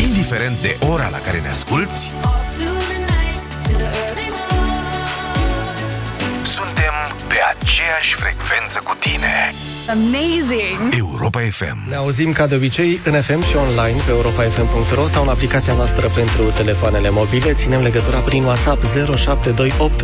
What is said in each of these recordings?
Indiferent de ora la care ne asculți, suntem pe aceeași frecvență cu tine. Amazing! Europa FM. Ne auzim ca de obicei în FM și online pe europafm.ro sau în aplicația noastră pentru telefoanele mobile. Ținem legătura prin WhatsApp 0728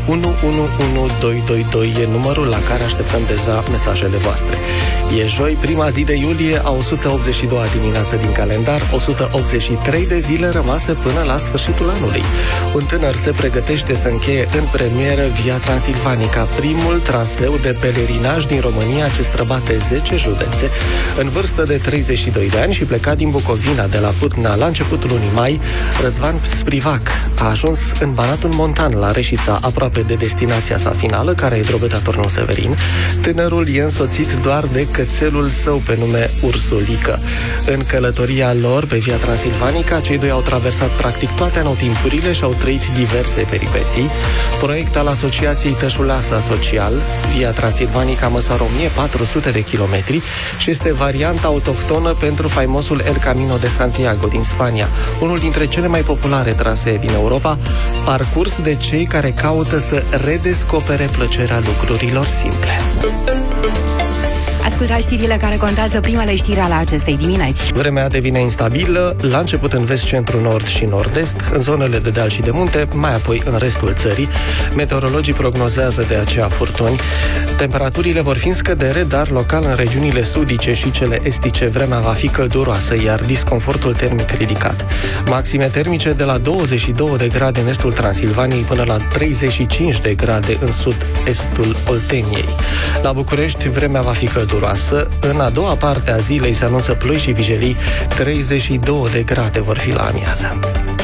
111222 e numărul la care așteptăm deja mesajele voastre. E joi, prima zi de iulie, a 182-a dimineață din calendar, 183 de zile rămase până la sfârșitul anului. Un tânăr se pregătește să încheie în premieră Via Transilvanica, primul traseu de pelerinaj din România ce străbate 10 județe. În vârstă de 32 de ani și plecat din Bucovina de la Putna la începutul lunii mai, Răzvan Sprivac a ajuns în Banatul Montan, la Reșița, aproape de destinația sa finală, care e Drobeta Turnul Severin. Tânărul e însoțit doar de cățelul său pe nume Ursulică. În călătoria lor pe Via Transilvanica, cei doi au traversat practic toate anotimpurile și au trăit diverse peripeții. Proiect al Asociației Tășuleasa Social, Via Transilvanica măsoară 1400 de kilometri și este varianta autohtonă pentru faimosul El Camino de Santiago din Spania, unul dintre cele mai populare trasee din Europa, parcurs de cei care caută să redescopere plăcerea lucrurilor simple. Ascultați știrile care contează, primele știri ale acestei dimineți. Vremea devine instabilă, la început în vest, centru, nord și nord-est, în zonele de deal și de munte, mai apoi în restul țării. Meteorologii prognozează de aceea furtuni. Temperaturile vor fi în scădere, dar local în regiunile sudice și cele estice vremea va fi călduroasă, iar disconfortul termic ridicat. Maxime termice de la 22 de grade în estul Transilvaniei până la 35 de grade în sud-estul Olteniei. La București vremea va fi călduroasă. În a doua parte a zilei se anunță ploi și vijelii, 32 de grade vor fi la amiază.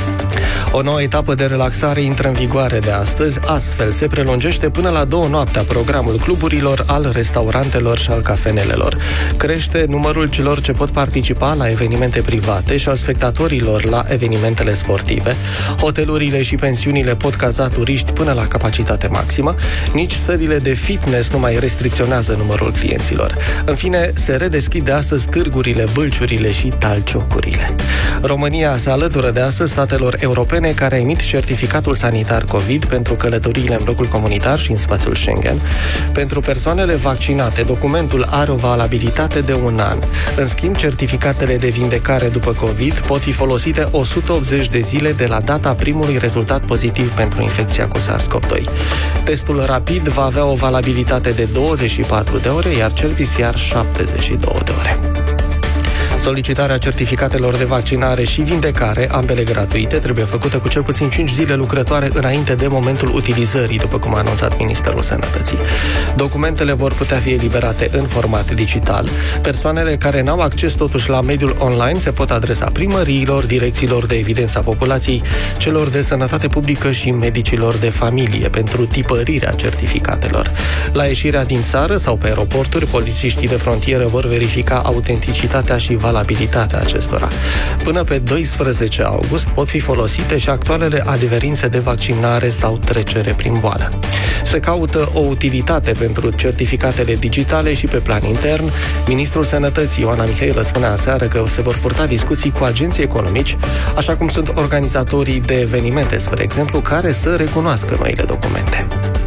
O nouă etapă de relaxare intră în vigoare de astăzi, astfel se prelungește până la 2 noaptea programul cluburilor, al restaurantelor și al cafenelelor. Crește numărul celor ce pot participa la evenimente private și al spectatorilor la evenimentele sportive. Hotelurile și pensiunile pot caza turiști până la capacitate maximă. Nici sălile de fitness nu mai restricționează numărul clienților. În fine, se redeschid de astăzi târgurile, bâlciurile și talciocurile. România se alătură de astăzi statelor europene care emit certificatul sanitar COVID pentru călătoriile în blocul comunitar și în spațiul Schengen. Pentru persoanele vaccinate, documentul are o valabilitate de 1 an. În schimb, certificatele de vindecare după COVID pot fi folosite 180 de zile de la data primului rezultat pozitiv pentru infecția cu SARS-CoV-2. Testul rapid va avea o valabilitate de 24 de ore, iar cel PCR 72 de ore. Solicitarea certificatelor de vaccinare și vindecare, ambele gratuite, trebuie făcută cu cel puțin 5 zile lucrătoare înainte de momentul utilizării, după cum a anunțat Ministerul Sănătății. Documentele vor putea fi eliberate în format digital. Persoanele care n-au acces totuși la mediul online se pot adresa primăriilor, direcțiilor de evidență a populației, celor de sănătate publică și medicilor de familie pentru tipărirea certificatelor. La ieșirea din țară sau pe aeroporturi, polițiștii de frontieră vor verifica autenticitatea și valabilitatea acestora. Până pe 12 august pot fi folosite și actualele adeverințe de vaccinare sau trecere prin boală. Se caută o utilitate pentru certificatele digitale și pe plan intern. Ministrul Sănătății, Ioana Mihailă, spunea aseară că se vor purta discuții cu agenții economici, așa cum sunt organizatorii de evenimente, spre exemplu, care să recunoască noile documente.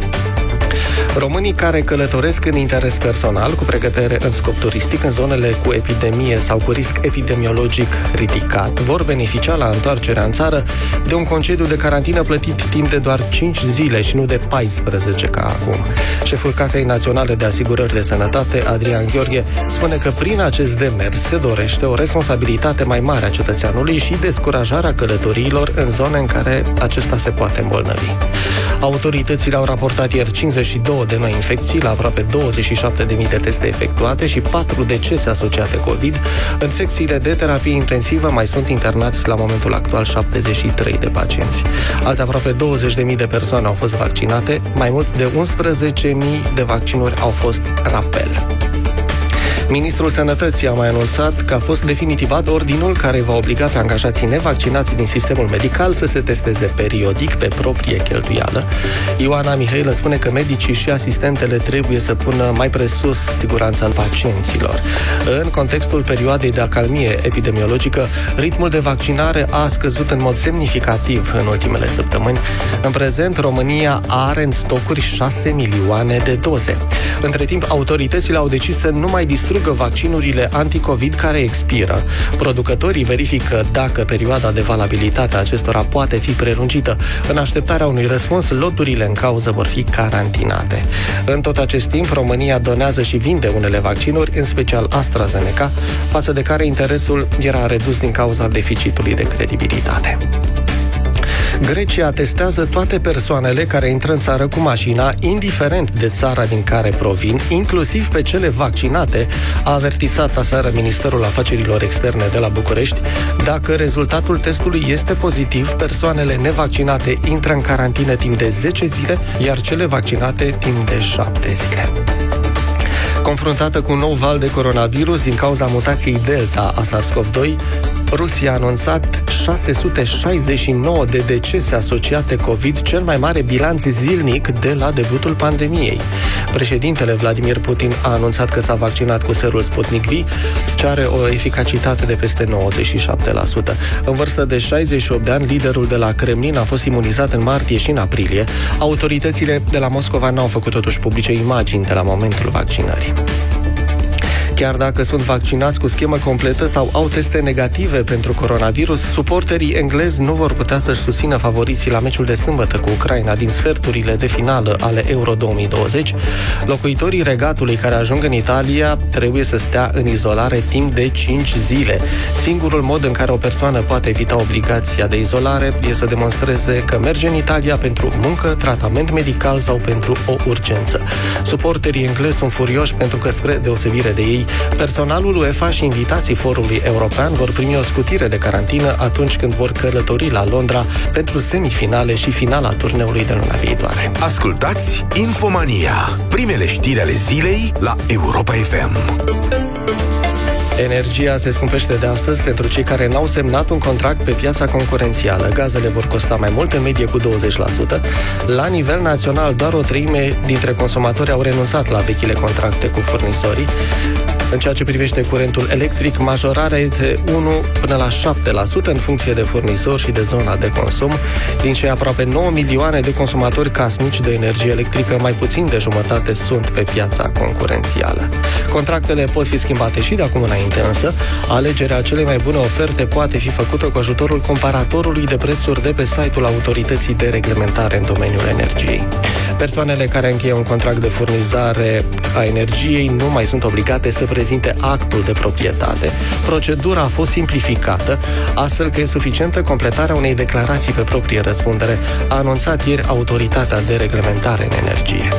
Românii care călătoresc în interes personal, cu pregătire în scop turistic, în zonele cu epidemie sau cu risc epidemiologic ridicat, vor beneficia la întoarcerea în țară de un concediu de carantină plătit timp de doar 5 zile și nu de 14 ca acum. Șeful Casei Naționale de Asigurări de Sănătate, Adrian Gheorghe, spune că prin acest demers se dorește o responsabilitate mai mare a cetățeanului și descurajarea călătoriilor în zone în care acesta se poate îmbolnăvi. Autoritățile au raportat ieri 52 de noi infecții, la aproape 27.000 de teste efectuate și 4 decese asociate COVID. În secțiile de terapie intensivă mai sunt internați la momentul actual 73 de pacienți. Alte aproape 20.000 de persoane au fost vaccinate, mai mult de 11.000 de vaccinuri au fost rapel. Ministrul Sănătății a mai anunțat că a fost definitivat ordinul care va obliga pe angajații nevaccinați din sistemul medical să se testeze periodic pe proprie cheltuială. Ioana Mihailă spune că medicii și asistentele trebuie să pună mai presus siguranța pacienților. În contextul perioadei de acalmie epidemiologică, ritmul de vaccinare a scăzut în mod semnificativ în ultimele săptămâni. În prezent, România are în stocuri 6 milioane de doze. Între timp, autoritățile au decis să nu mai distrugă vaccinurile anticovid care expiră. Producătorii verifică dacă perioada de valabilitate a acestora poate fi prelungită. În așteptarea unui răspuns, loturile în cauză vor fi carantinate. În tot acest timp, România donează și vinde unele vaccinuri, în special AstraZeneca, față de care interesul era redus din cauza deficitului de credibilitate. Grecia testează toate persoanele care intră în țară cu mașina, indiferent de țara din care provin, inclusiv pe cele vaccinate, a avertizat aseară Ministerul Afacerilor Externe de la București. Dacă rezultatul testului este pozitiv, persoanele nevaccinate intră în carantină timp de 10 zile, iar cele vaccinate timp de 7 zile. Confruntată cu un nou val de coronavirus din cauza mutației Delta a SARS-CoV-2, Rusia a anunțat 669 de decese asociate COVID, cel mai mare bilanț zilnic de la debutul pandemiei. Președintele Vladimir Putin a anunțat că s-a vaccinat cu serul Sputnik V, ce are o eficacitate de peste 97%. În vârstă de 68 de ani, liderul de la Kremlin a fost imunizat în martie și în aprilie. Autoritățile de la Moscova n-au făcut totuși publice imagini de la momentul vaccinării. Chiar dacă sunt vaccinați cu schemă completă sau au teste negative pentru coronavirus, suporterii englezi nu vor putea să-și susțină favoriții la meciul de sâmbătă cu Ucraina din sferturile de finală ale Euro 2020. Locuitorii Regatului care ajung în Italia trebuie să stea în izolare timp de 5 zile. Singurul mod în care o persoană poate evita obligația de izolare e să demonstreze că merge în Italia pentru muncă, tratament medical sau pentru o urgență. Suporterii englezi sunt furioși pentru că, spre deosebire de ei, personalul UEFA și invitații forului european vor primi o scutire de carantină atunci când vor călători la Londra pentru semifinale și finala turneului de luna viitoare. Ascultați Infomania, primele știri ale zilei la Europa FM. Energia se scumpește de astăzi pentru cei care n-au semnat un contract pe piața concurențială. Gazele vor costa mai mult, în medie cu 20%. La nivel național, doar o treime dintre consumatori au renunțat la vechile contracte cu furnizorii. În ceea ce privește curentul electric, majorarea este 1 până la 7% în funcție de furnizor și de zona de consum. Din cei aproape 9 milioane de consumatori casnici de energie electrică, mai puțin de jumătate sunt pe piața concurențială. Contractele pot fi schimbate și de acum înainte, însă alegerea celei mai bune oferte poate fi făcută cu ajutorul comparatorului de prețuri de pe site-ul Autorității de Reglementare în domeniul energiei. Persoanele care încheie un contract de furnizare a energiei nu mai sunt obligate să prezinte actul de proprietate. Procedura a fost simplificată, astfel că e suficientă completarea unei declarații pe proprie răspundere, a anunțat ieri Autoritatea de Reglementare în Energie.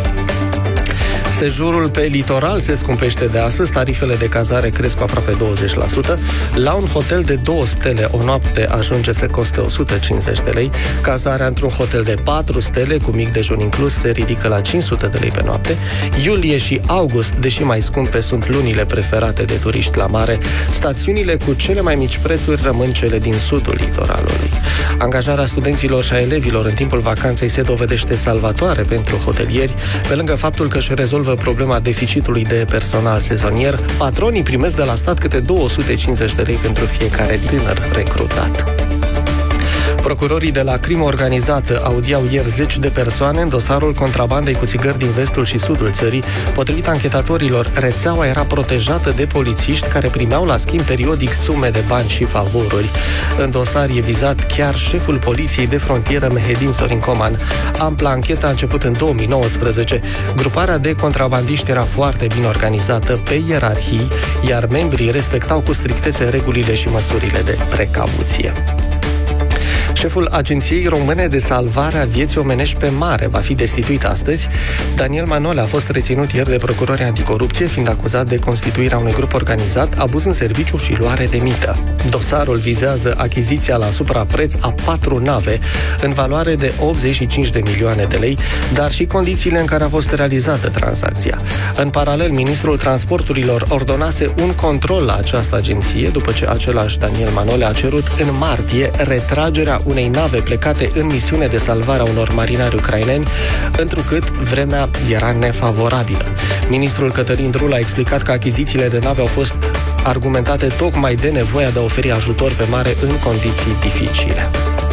Sejurul pe litoral se scumpește de astăzi, tarifele de cazare cresc cu aproape 20%. La un hotel de 2 stele o noapte ajunge să coste 150 de lei. Cazarea într-un hotel de 4 stele cu mic dejun inclus se ridică la 500 de lei pe noapte. Iulie și august, deși mai scumpe, sunt lunile preferate de turiști la mare. Stațiunile cu cele mai mici prețuri rămân cele din sudul litoralului. Angajarea studenților și a elevilor în timpul vacanței se dovedește salvatoare pentru hotelieri. Pe lângă faptul că își rezolvă problema deficitului de personal sezonier, patronii primesc de la stat câte 250 de lei pentru fiecare tânăr recrutat. Procurorii de la crimă organizată audiau ieri 10 de persoane în dosarul contrabandei cu țigări din vestul și sudul țării. Potrivit anchetatorilor, rețeaua era protejată de polițiști care primeau la schimb periodic sume de bani și favoruri. În dosar e vizat chiar șeful poliției de frontieră Mehedin Sorin Coman. Ampla anchetă a început în 2019. Gruparea de contrabandiști era foarte bine organizată pe ierarhii, iar membrii respectau cu strictețe regulile și măsurile de precauție. Șeful Agenției Române de Salvare a Vieții Omenești pe Mare va fi destituit astăzi. Daniel Manole a fost reținut ieri de procurorii anticorupție, fiind acuzat de constituirea unui grup organizat, abuz în serviciu și luare de mită. Dosarul vizează achiziția la suprapreț a 4 nave în valoare de 85 de milioane de lei, dar și condițiile în care a fost realizată tranzacția. În paralel, ministrul transporturilor ordonase un control la această agenție, după ce același Daniel Manole a cerut în martie retragerea unei nave plecate în misiune de salvare a unor marinari ucraineni, întrucât vremea era nefavorabilă. Ministrul Cătălin Drul a explicat că achizițiile de nave au fost argumentate tocmai de nevoia de a oferi ajutor pe mare în condiții dificile.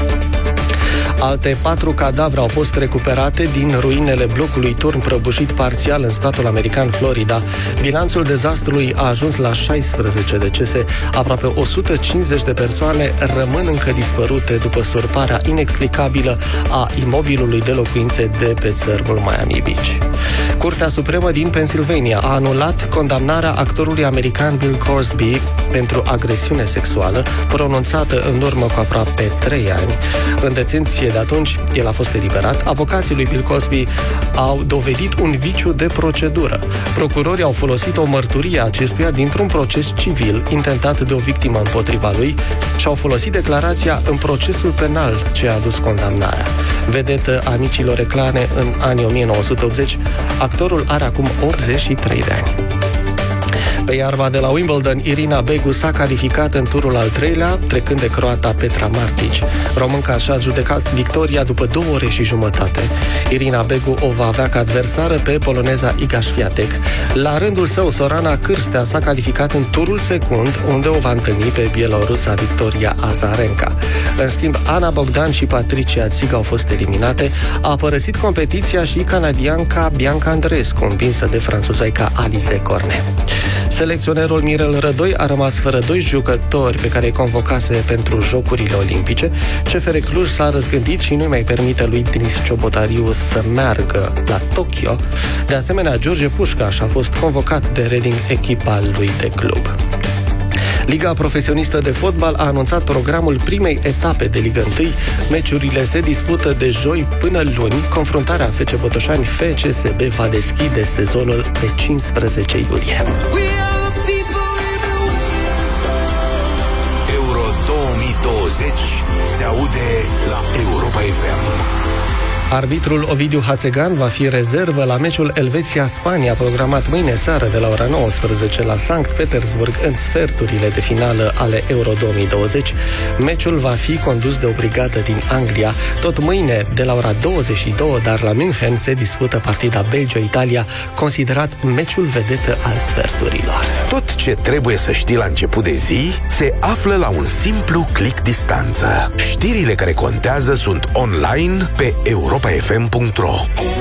Alte 4 cadavre au fost recuperate din ruinele blocului turn prăbușit parțial în statul american Florida. Bilanțul dezastrului a ajuns la 16 decese. Aproape 150 de persoane rămân încă dispărute după surparea inexplicabilă a imobilului de locuințe de pe țărmul Miami Beach. Curtea Supremă din Pennsylvania a anulat condamnarea actorului american Bill Cosby pentru agresiune sexuală, pronunțată în urmă cu aproape 3 ani. În detenție de atunci, el a fost eliberat. Avocații lui Bill Cosby au dovedit un viciu de procedură. Procurorii au folosit o mărturie a acestuia dintr-un proces civil intentat de o victimă împotriva lui și au folosit declarația în procesul penal ce a adus condamnarea. Vedetă a micilor reclame în anii 1980, actorul are acum 83 de ani. Pe iarba de la Wimbledon, Irina Begu s-a calificat în turul al 3-lea, trecând de croata Petra Martic. Românca și-a adjudecat victoria după 2 ore și jumătate. Irina Begu o va avea ca adversară pe poloneza Iga Świątek. La rândul său, Sorana Cârstea s-a calificat în turul secund, unde o va întâlni pe bielorusa Victoria Azarenka. În schimb, Ana Bogdan și Patricia Țiga au fost eliminate. A părăsit competiția și canadianca Bianca Andreescu, învinsă de franțuzaica Alice Cornet. Selecționerul Mirel Rădoi a rămas fără 2 jucători pe care îi convocase pentru Jocurile Olimpice. CFR Cluj s-a răzgândit și nu-i mai permite lui Denis Ciobotariu să meargă la Tokyo. De asemenea, George Pușcaș a fost convocat de Reading, echipa lui de club. Liga Profesionistă de Fotbal a anunțat programul primei etape de Liga 1. Meciurile se dispută de joi până luni. Confruntarea FC Botoșani FCSB va deschide sezonul pe 15 iulie. Euro 2020 se aude la Europa FM. Arbitrul Ovidiu Hațegan va fi rezervă la meciul Elveția-Spania, programat mâine seară de la ora 19 la Sankt Petersburg, în sferturile de finală ale Euro 2020. Meciul va fi condus de o brigadă din Anglia. Tot mâine, de la ora 22, dar la München, se dispută partida Belgia-Italia, considerat meciul vedetă al sferturilor. Tot ce trebuie să știi la început de zi se află la un simplu click distanță. Știrile care contează sunt online pe europafm.ro.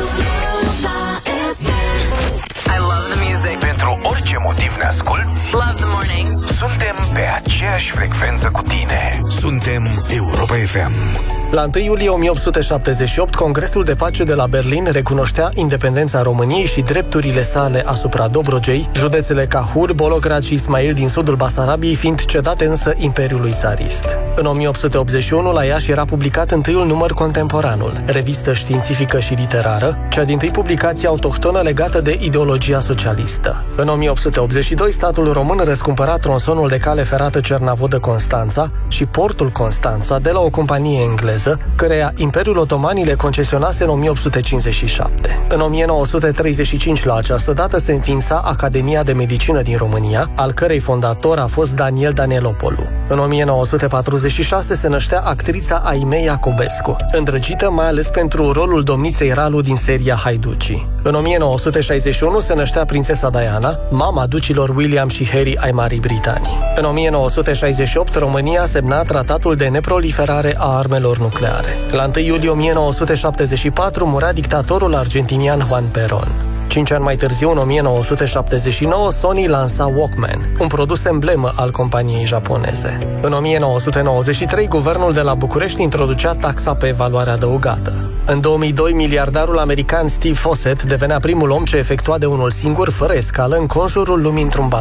Pentru orice motiv ne asculți, Love the mornings. suntem pe aceeași frecvență cu tine. Suntem Europa FM. La 1 iulie 1878, Congresul de Pace de la Berlin recunoștea independența României și drepturile sale asupra Dobrogei, județele Cahur, Bolograd și Ismail din sudul Basarabiei fiind cedate însă Imperiului Țarist. În 1881, la Iași era publicat întâiul număr Contemporanul, revistă științifică și literară, cea dintâi publicație autohtonă legată de ideologia socialistă. În 1882, statul român răscumpăra tronsonul de cale ferată Cernavodă-Constanța și portul Constanța de la o companie engleză, căreia Imperiul Otoman le concesionase în 1857. În 1935, la această dată, se înființa Academia de Medicină din România, al cărei fondator a fost Daniel Danielopolu. În 1946 se năștea actrița Aimee Iacobescu, îndrăgită mai ales pentru rolul domniței Ralu din seria Haiducii. În 1961 se năștea prințesa Diana, mama ducilor William și Harry ai Marii Britanii. În 1968, România semna tratatul de neproliferare a armelor nucleare. La 1 iulie 1974 murea dictatorul argentinian Juan Perón. 5 ani mai târziu, în 1979, Sony lansa Walkman, un produs emblemă al companiei japoneze. În 1993, guvernul de la București introducea taxa pe valoare adăugată. În 2002, miliardarul american Steve Fossett devenea primul om ce efectua de unul singur, fără escală, în conjurul lumii într-un balon.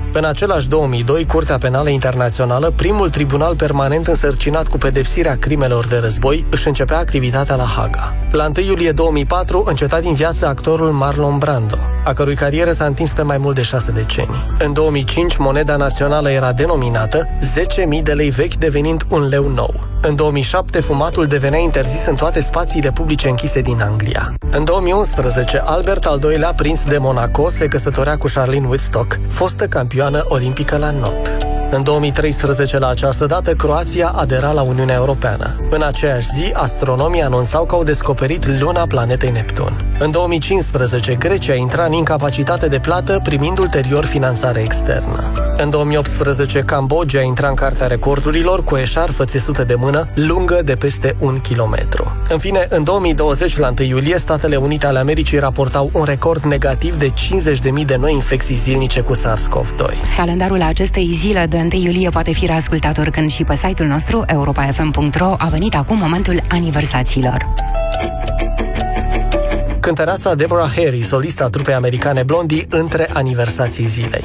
În același 2002, Curtea Penală Internațională, primul tribunal permanent însărcinat cu pedepsirea crimelor de război, își începea activitatea la Haga. La 1 iulie 2004 înceta din viață actorul Marlon Brando, a cărui carieră s-a întins pe mai mult de 6 decenii. În 2005, moneda națională era denominată 10.000 de lei vechi, devenind un leu nou. În 2007, fumatul devenea interzis în toate spațiile publice închise din Anglia. În 2011, Albert al II-lea, prinț de Monaco, se căsătorea cu Charlene Whitstock, fostă campioană olimpică la not. În 2013, la această dată, Croația adera la Uniunea Europeană. În aceeași zi, astronomii anunțau că au descoperit luna planetei Neptun. În 2015, Grecia intra în incapacitate de plată, primind ulterior finanțare externă. În 2018, Cambodgia intra în cartea recordurilor cu eșarfă țesută de mână, lungă de peste 1 kilometru. În fine, în 2020, la 1 iulie, Statele Unite ale Americii raportau un record negativ de 50.000 de noi infecții zilnice cu SARS-CoV-2. Calendarul acestei zile de 1 iulie poate fi reascultat oricând și pe site-ul nostru europafm.ro. A venit acum momentul aniversațiilor. Cântăreața Deborah Harry, solista trupei americane Blondie, între aniversații zilei.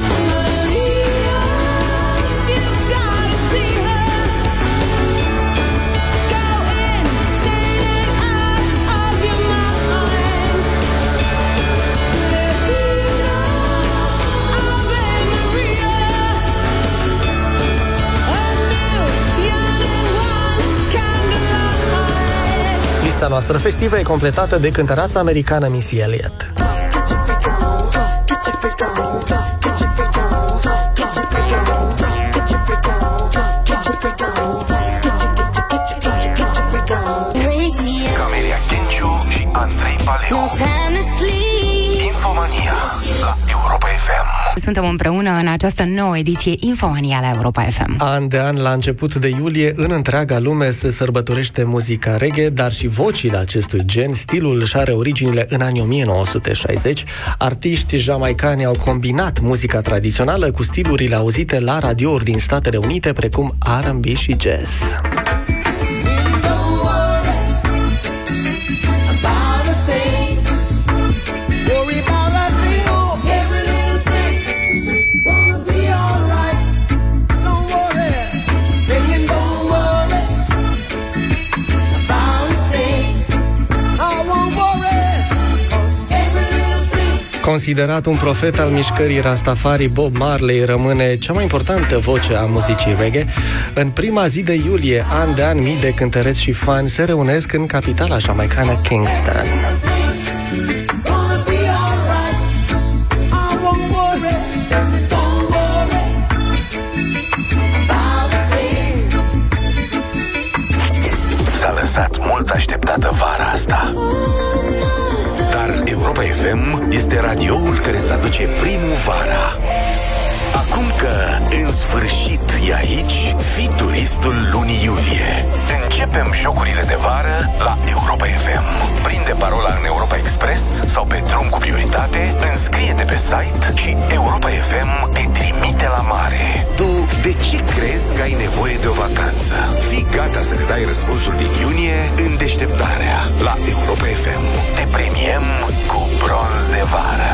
Lista noastră festivă e completată de cântăreața americană Missy Elliott. Camelia Kenciu și Andrei Paleu. Infomania la Europa FM. Suntem împreună în această nouă ediție Infomania la Europa FM. An de an, la început de iulie, în întreaga lume se sărbătorește muzica reggae, dar și vocile acestui gen. Stilul își are originile în anii 1960. Artiști jamaicani au combinat muzica tradițională cu stilurile auzite la radiouri din Statele Unite, precum R&B și jazz. Considerat un profet al mișcării Rastafari, Bob Marley rămâne cea mai importantă voce a muzicii reggae. În prima zi de iulie, an de an, mii de cântăreți și fani se reunesc în capitala jamaicană Kingston. S-a lăsat mult așteptată vara asta. Dar Europa FM este radioul care îți aduce primăvara. Acum că, în sfârșit, e aici, fii turistul lunii iulie. Începem jocurile de vară la Europa FM. Prinde parola în Europa Express sau pe drum cu prioritate, înscrie-te pe site și Europa FM te trimite la mare. Tu de ce crezi că ai nevoie de o vacanță? Fii gata să ne dai răspunsul din iunie în deșteptarea la Europa FM. Te premiem cu bronz de vară.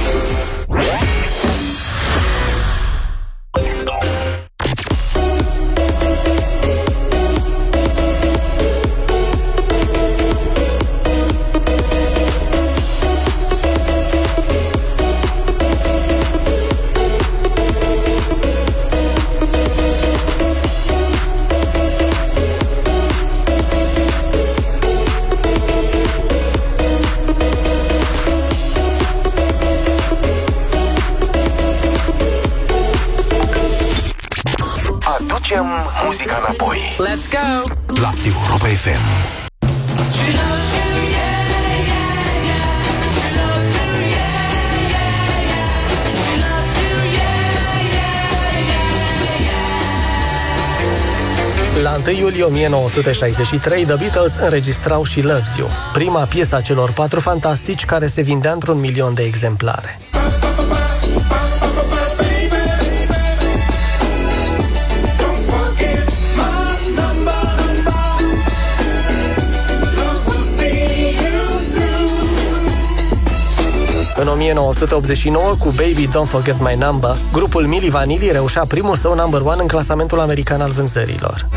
Aducem muzica înapoi. Let's go! La Europa FM. La 1 iulie 1963, The Beatles înregistrau She Loves You, prima piesă a celor patru fantastici care se vindea într-1 milion de exemplare. În 1989, cu Baby Don't Forget My Number, grupul Milli Vanilli reușea primul său number one în clasamentul american al vânzărilor.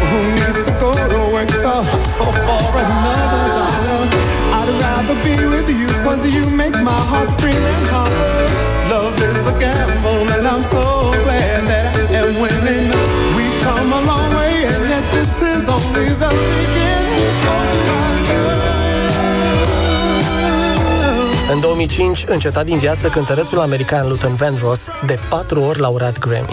În 2005, înceta din viață cântărețul american Luther Vandross, de 4 ori laureat Grammy.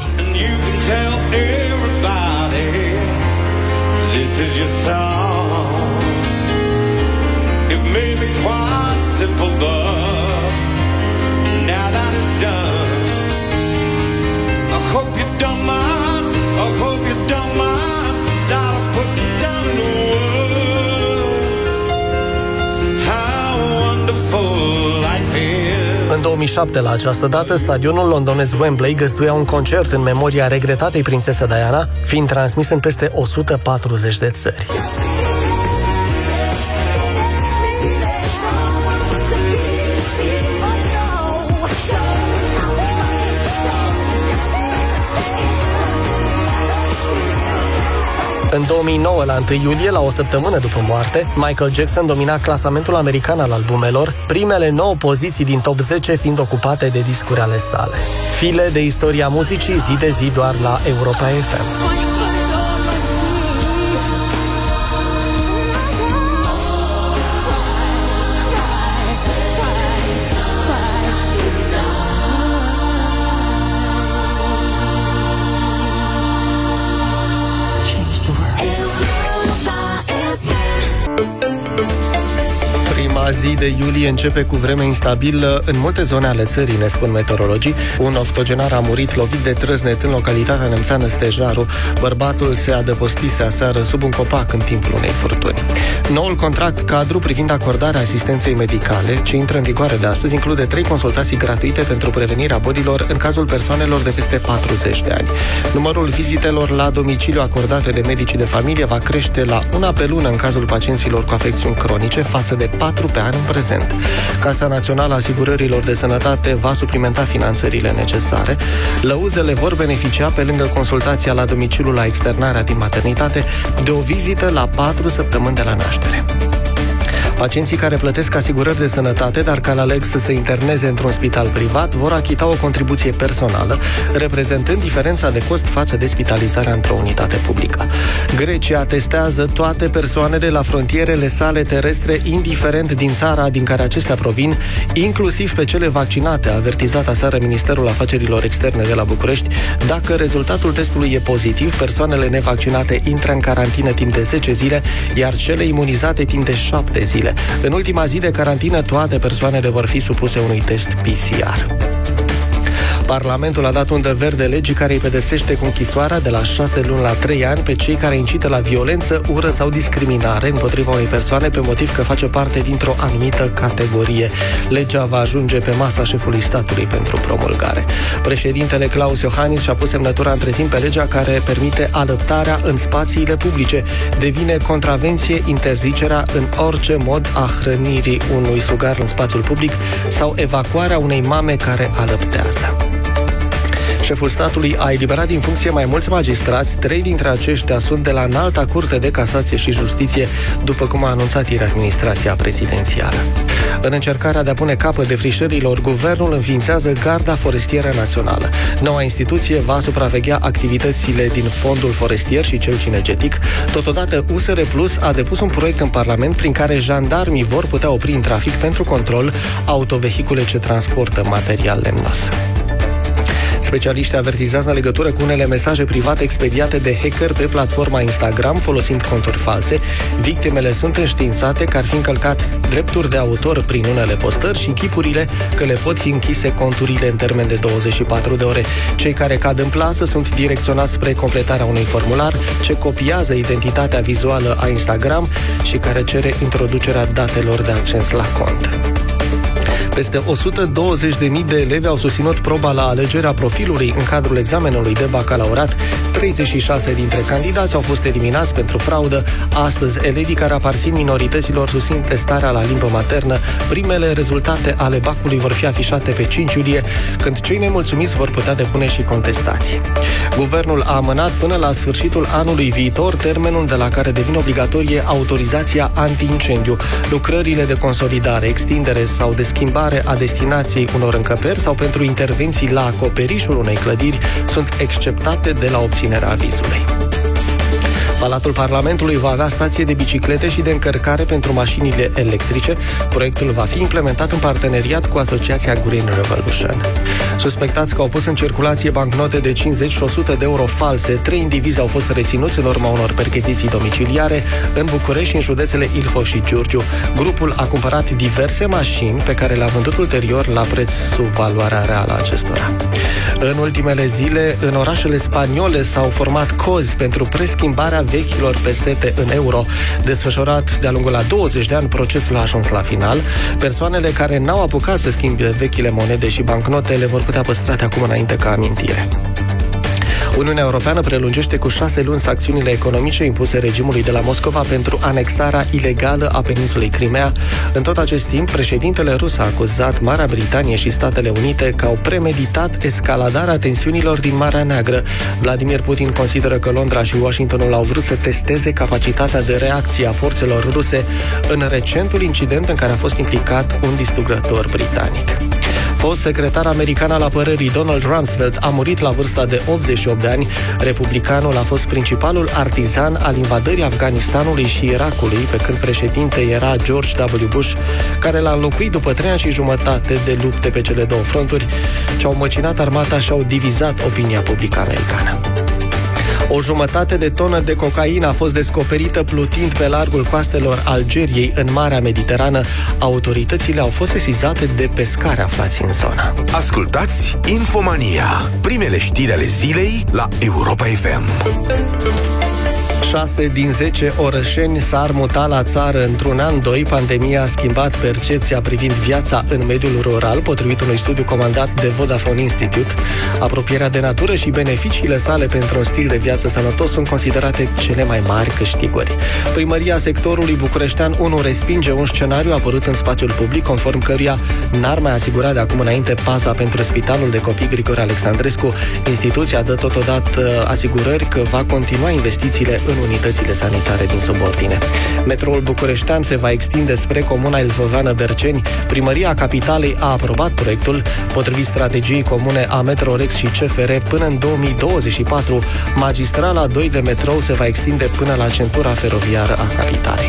În 2007, la această dată, stadionul londonez Wembley găzduia un concert în memoria regretatei prințese Diana, fiind transmis în peste 140 de țări. În 2009, la 1 iulie, la o săptămână după moarte, Michael Jackson domina clasamentul american al albumelor, primele 9 poziții din top 10 fiind ocupate de discuri ale sale. File de istoria muzicii zi de zi doar la Europa FM. Zi de iulie începe cu vreme instabilă în multe zone ale țării, ne spun meteorologii. Un octogenar a murit lovit de trăsnet în localitatea nemțeană Stejaru. Bărbatul se adăpostise aseară sub un copac în timpul unei furtuni. Noul contract cadru privind acordarea asistenței medicale, ce intră în vigoare de astăzi, include 3 consultații gratuite pentru prevenirea bolilor în cazul persoanelor de peste 40 de ani. Numărul vizitelor la domiciliu acordate de medicii de familie va crește la 1 pe lună în cazul pacienților cu afecțiuni cronice, față de 4 pe an în prezent. Casa Națională a Asigurărilor de Sănătate va suplimenta finanțările necesare. Lăuzele vor beneficia, pe lângă consultația la domiciliu la externarea din maternitate, de o vizită la 4 săptămâni de la naștere. Pacienții care plătesc asigurări de sănătate, dar care aleg să se interneze într-un spital privat, vor achita o contribuție personală, reprezentând diferența de cost față de spitalizarea într-o unitate publică. Grecia testează toate persoanele la frontierele sale terestre, indiferent din țara din care acestea provin, inclusiv pe cele vaccinate, a avertizat aseară Ministerul Afacerilor Externe de la București. Dacă rezultatul testului e pozitiv, persoanele nevaccinate intră în carantină timp de 10 zile, iar cele imunizate timp de 7 zile. În ultima zi de carantină, toate persoanele vor fi supuse unui test PCR. Parlamentul a dat undă verde legii care îi pedepsește cu închisoarea de la 6 luni la 3 ani pe cei care incită la violență, ură sau discriminare împotriva unei persoane pe motiv că face parte dintr-o anumită categorie. Legea va ajunge pe masa șefului statului pentru promulgare. Președintele Klaus Iohannis și-a pus semnătura între timp pe legea care permite alăptarea în spațiile publice. Devine contravenție interzicerea în orice mod a hrănirii unui sugar în spațiul public sau evacuarea unei mame care alăptează. Șeful statului a eliberat din funcție mai mulți magistrați, 3 dintre aceștia sunt de la Înalta Curte de Casație și Justiție, după cum a anunțat ieri administrația prezidențială. În încercarea de a pune capăt defrișărilor, guvernul înființează Garda Forestieră Națională. Noua instituție va supraveghea activitățile din fondul forestier și cel cinegetic. Totodată, USR Plus a depus un proiect în Parlament prin care jandarmii vor putea opri în trafic pentru control autovehicule ce transportă material lemnos. Specialiștii avertizează în legătură cu unele mesaje private expediate de hacker pe platforma Instagram folosind conturi false. Victimele sunt înștiințate că ar fi încălcat drepturi de autor prin unele postări și chipurile că le pot fi închise conturile în termen de 24 de ore. Cei care cad în plasă sunt direcționați spre completarea unui formular ce copiază identitatea vizuală a Instagram și care cere introducerea datelor de acces la cont. Peste 120.000 de elevi au susținut proba la alegerea profilului în cadrul examenului de bacalaureat. 36 dintre candidați au fost eliminați pentru fraudă. Astăzi, elevii care aparțin minorităților susțin testarea la limbă maternă. Primele rezultate ale bacului vor fi afișate pe 5 iulie, când cei nemulțumiți vor putea depune și contestații. Guvernul a amânat până la sfârșitul anului viitor termenul de la care devine obligatorie autorizația anti-incendiu. Lucrările de consolidare, extindere sau de schimbare a destinației unor încăperi sau pentru intervenții la acoperișul unei clădiri sunt exceptate de la obținerea avizului. Palatul Parlamentului va avea stație de biciclete și de încărcare pentru mașinile electrice. Proiectul va fi implementat în parteneriat cu asociația Green Revolution. Suspectați că au pus în circulație bancnote de 50 și 100 de euro false, 3 indivizi au fost reținuți în urma unor percheziții domiciliare în București și în județele Ilfov și Giurgiu. Grupul a cumpărat diverse mașini pe care le-a vândut ulterior la preț sub valoarea reală a acestora. În ultimele zile, în orașele spaniole s-au format cozi pentru preschimbarea vechilor pesete în euro. Desfășurat de-a lungul la 20 de ani, procesul a ajuns la final. Persoanele care n-au apucat să schimbe vechile monede și bancnote le vor putea păstra de acum înainte ca amintire. Uniunea Europeană prelungește cu 6 luni sancțiunile economice impuse regimului de la Moscova pentru anexarea ilegală a peninsulei Crimea. În tot acest timp, președintele rus a acuzat Marea Britanie și Statele Unite că au premeditat escaladarea tensiunilor din Marea Neagră. Vladimir Putin consideră că Londra și Washingtonul au vrut să testeze capacitatea de reacție a forțelor ruse în recentul incident în care a fost implicat un distrugător britanic. Fost secretar american al apărării Donald Rumsfeld a murit la vârsta de 88 de ani. Republicanul a fost principalul artizan al invadării Afganistanului și Irakului, pe când președinte era George W. Bush, care l-a înlocuit după 3 ani și jumătate de lupte pe cele două fronturi, ce au măcinat armata și au divizat opinia publică americană. O jumătate de tonă de cocaină a fost descoperită plutind pe largul coastelor Algeriei în Marea Mediterană. Autoritățile au fost sesizate de pescari aflați în zonă. Ascultați Infomania, primele știri ale zilei la Europa FM. 6 din 10 orășeni s-ar muta la țară într-un an, 2. Pandemia a schimbat percepția privind viața în mediul rural, potrivit unui studiu comandat de Vodafone Institute. Apropierea de natură și beneficiile sale pentru un stil de viață sănătos sunt considerate cele mai mari câștiguri. Primăria sectorului bucureștean 1 respinge un scenariu apărut în spațiul public, conform căruia n-ar mai asigura de acum înainte paza pentru Spitalul de Copii Grigore Alexandrescu. Instituția dă totodată asigurări că va continua investițiile în unitățile sanitare din subordine. Metroul bucureștean se va extinde spre comuna Ilfăveană-Berceni. Primăria Capitalei a aprobat proiectul. Potrivit strategiei comune a Metrorex și CFR, până în 2024, magistrala 2 de metrou se va extinde până la centura feroviară a capitalei.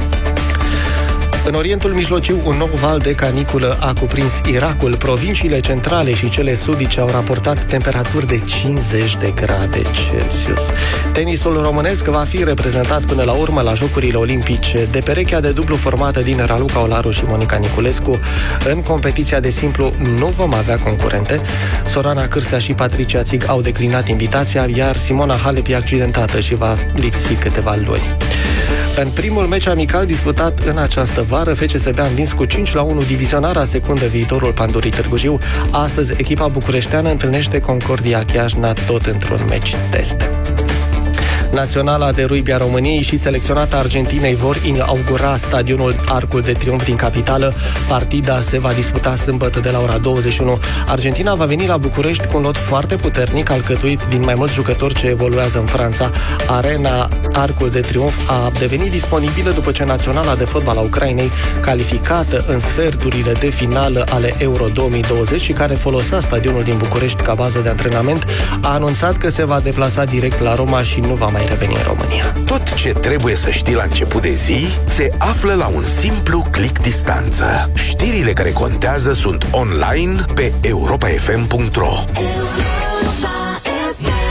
În Orientul Mijlociu, un nou val de caniculă a cuprins Irakul. Provinciile centrale și cele sudice au raportat temperaturi de 50 de grade Celsius. Tenisul românesc va fi reprezentat până la urmă la Jocurile Olimpice de perechea de dublu formată din Raluca Olaru și Monica Niculescu. În competiția de simplu nu vom avea concurente. Sorana Cârstea și Patricia Țig au declinat invitația, iar Simona Halep e accidentată și va lipsi câteva luni. În primul meci amical disputat în această vară, FCSB a învins cu 5-1 divizionara secundă viitorul Pandurii Târgu Jiu. Astăzi, echipa bucureșteană întâlnește Concordia Chiajna tot într-un meci test. Naționala de rugby a României și selecționata Argentinei vor inaugura stadionul Arcul de Triunf din capitală. Partida se va disputa sâmbătă de la ora 21. Argentina va veni la București cu un lot foarte puternic, alcătuit din mai mulți jucători ce evoluează în Franța. Arena Arcul de Triunf a devenit disponibilă după ce Naționala de Fotbal a Ucrainei, calificată în sferturile de finală ale Euro 2020 și care folosea stadionul din București ca bază de antrenament, a anunțat că se va deplasa direct la Roma și nu va mai reveni în România. Tot ce trebuie să știi la început de zi se află la un simplu click distanță. Știrile care contează sunt online pe europafm.ro.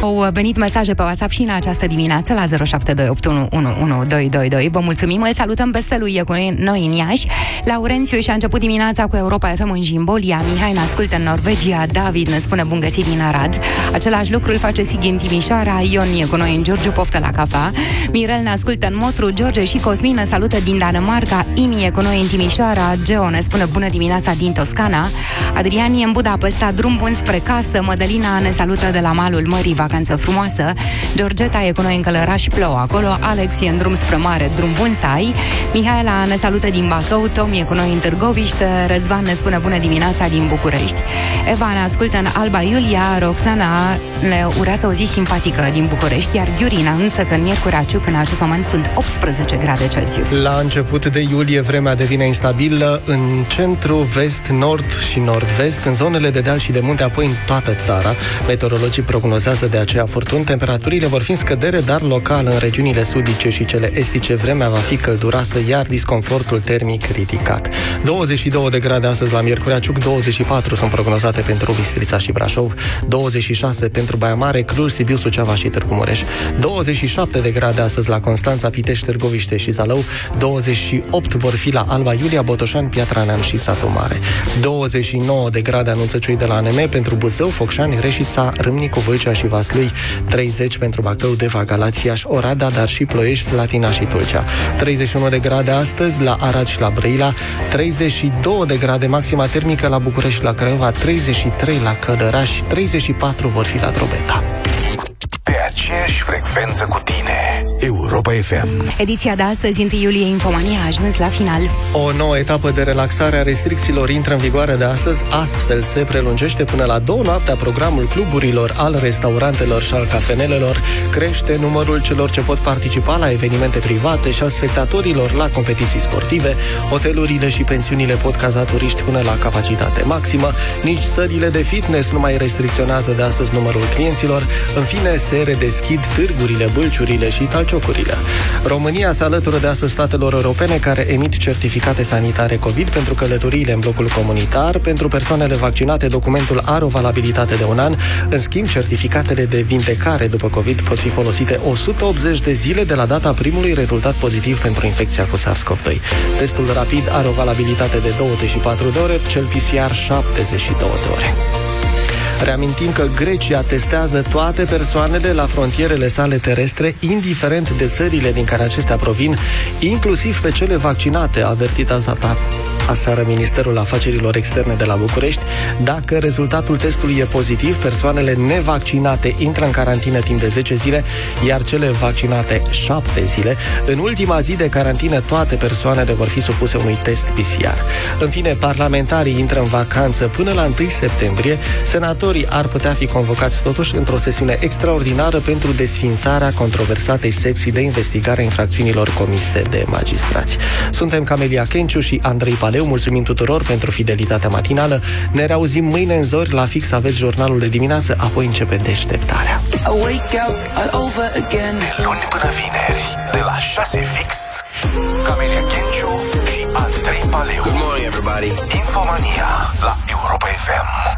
Au venit mesaje pe WhatsApp și în această dimineață la 0728111222. Vă mulțumim, îl salutăm pe Stăluie cu noi în Iași. Laurențiu și-a început dimineața cu Europa FM în Jimbolia. Mihai ne ascultă în Norvegia. David ne spune bun găsit din Arad. Același lucru îl face Sighi în Timișoara. Ion e cu noi în Giurgiu, poftă la cafea. Mirel ne ascultă în Motru. George și Cosmin ne salută din Danemarca. Imi e cu noi în Timișoara. Geo ne spune bună dimineața din Toscana. Adrian e în Budapesta, drum bun spre casă. Mădălina ne salută de la malul mării, vacanță frumoasă. Georgeta e cu noi în Călăraș, plouă acolo. Alex e în drum spre mare, drum bun să ai. Mihaela ne salută din Bacău. Tom e cu noi în Târgoviște. Răzvan ne spune bună dimineața din București. Eva ne ascultă în Alba Iulia. Roxana ne urează o zi simpatică din București, iar Ghiuri ne anunță că în Miercurea Ciuc în acest moment sunt 18 grade Celsius. La început de iulie vremea devine instabilă în centru, vest, nord și nord-vest, în zonele de deal și de munte, apoi în toată țara. Meteorologii prognozează de aceea furtuni. Temperaturile vor fi în scădere, dar local în regiunile sudice și cele estice vremea va fi călduroasă, iar disconfortul termic ridicat. 22 de grade astăzi la Miercurea Ciuc, 24 sunt prognozate pentru Bistrița și Brașov, 26 pentru Baia Mare, Cluj, Sibiu, Suceava și Târgu Mureș, 27 de grade astăzi la Constanța, Pitești, Târgoviște și Zalău, 28 vor fi la Alba Iulia, Botoșani, Piatra Neamț și Satu Mare, 29 de grade anunță cei de la ANM pentru Buzău, Focșani, Reșița, Râmnicu, Vâlcea și Vaslui, 30 pentru Bacău, Deva, Galați, Iași, Oradea, dar și Ploiești, Slatina și Tulcea, 31 de grade astăzi la Arad și la Brăila, 32 de grade maxima termică la București și la Craiova, 33 la Călăraș, 34 vor fi la Drobeta. Pe aceeași frecvență cu tine, Europa FM. Ediția de astăzi, 1 iulie, Infomania, a ajuns la final. O nouă etapă de relaxare a restricțiilor intră în vigoare de astăzi, astfel se prelungește până la 2 noaptea programul cluburilor, al restaurantelor și al cafenelelor, crește numărul celor ce pot participa la evenimente private și al spectatorilor la competiții sportive, hotelurile și pensiunile pot caza turiști până la capacitate maximă, nici sălile de fitness nu mai restricționează de astăzi numărul clienților, în fine se redeschid târgurile, bâlciurile și talciocurile. România se alătură de astăzi statelor europene care emit certificate sanitare COVID pentru călătoriile în blocul comunitar. Pentru persoanele vaccinate, documentul are o valabilitate de 1 an. În schimb, certificatele de vindecare după COVID pot fi folosite 180 de zile de la data primului rezultat pozitiv pentru infecția cu SARS-CoV-2. Testul rapid are o valabilitate de 24 de ore, cel PCR 72 de ore. Reamintim că Grecia testează toate persoanele la frontierele sale terestre, indiferent de țările din care acestea provin, inclusiv pe cele vaccinate, a avertit aseară Ministerul Afacerilor Externe de la București. Dacă rezultatul testului e pozitiv, persoanele nevaccinate intră în carantină timp de 10 zile, iar cele vaccinate 7 zile. În ultima zi de carantină, toate persoanele vor fi supuse unui test PCR. În fine, parlamentarii intră în vacanță până la 1 septembrie. Senatorii ar putea fi convocați totuși într-o sesiune extraordinară pentru desființarea controversatei secții de investigare a infracțiunilor comise de magistrați. Suntem Camelia Kenciu și Andrei Paleu. Mulțumim tuturor pentru fidelitatea matinală. Ne reauzim mâine în zori, la fix aveți jurnalul de dimineață, apoi începe Deșteptarea. De luni până vineri, de la 6 fix, Camelia Kenciu și Andrei Paleu. Good morning, everybody. Infomania la Europa FM.